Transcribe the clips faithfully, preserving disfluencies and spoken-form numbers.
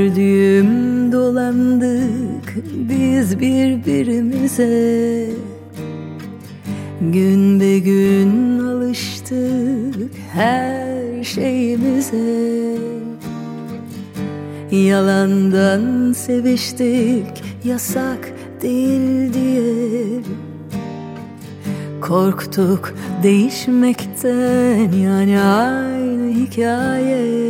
Gördüğüm dolandık biz birbirimize, gün be gün alıştık her şeyimize. Yalandan seviştik yasak değil diye, korktuk değişmekten yani aynı hikaye.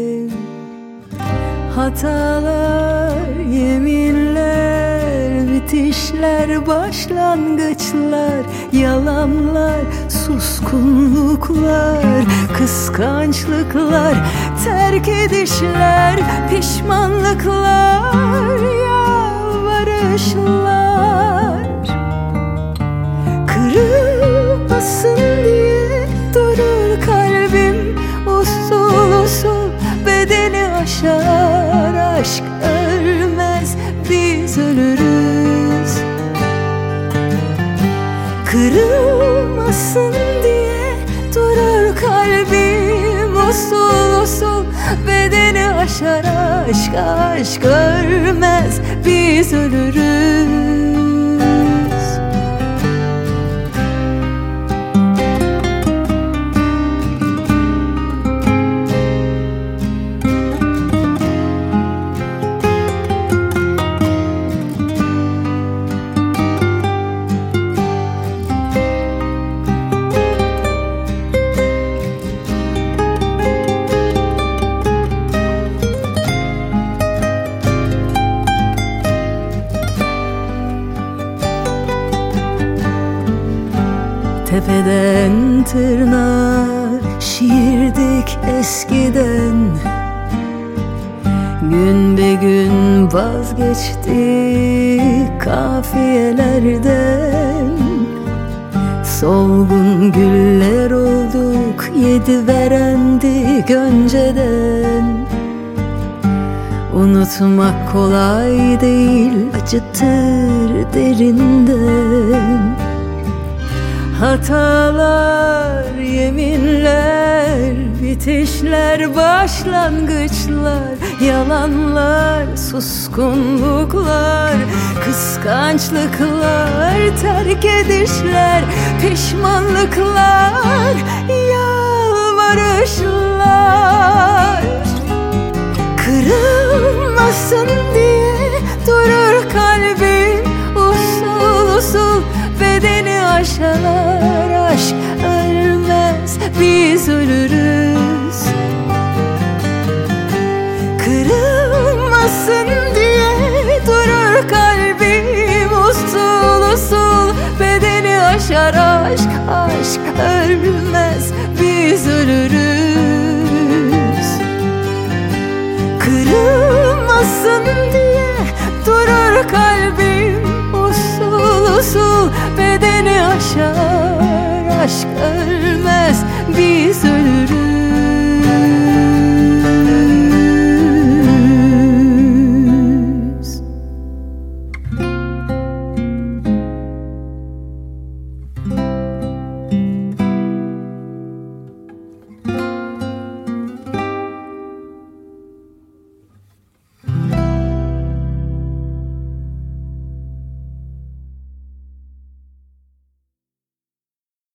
Hatalar, yeminler, bitişler, başlangıçlar, yalanlar, suskunluklar, kıskançlıklar, terk edişler, pişmanlıklar, yalvarışlar. Kırılmasın diye durur kalbim, usul usul bedeni aşar aşk, ölmez biz ölürüz. Kırılmasın diye durur kalbim, usul usul bedeni aşar aşk, aşk ölmez biz ölürüz. Tepeden tırnağa şiirdik eskiden, gün be gün vazgeçtik kafiyelerden. Solgun güller olduk, yedi verendik önceden. Unutmak kolay değil, acıtır derinden. Hatalar, yeminler, bitişler, başlangıçlar, yalanlar, suskunluklar, kıskançlıklar, terk edişler, pişmanlıklar, yalvarışlar. Kırılmasın diye durur kalbim, usul usul bedeni aşar aşk, ölmez biz ölürüz. Kırılmasın diye durur kalbim, usul usul bedeni aşar aşk, aşk ölmez biz ölürüz. Kırılmasın diye durur kalbim, usul usul bedeni aşar aşk, ölmez biz ölürüz.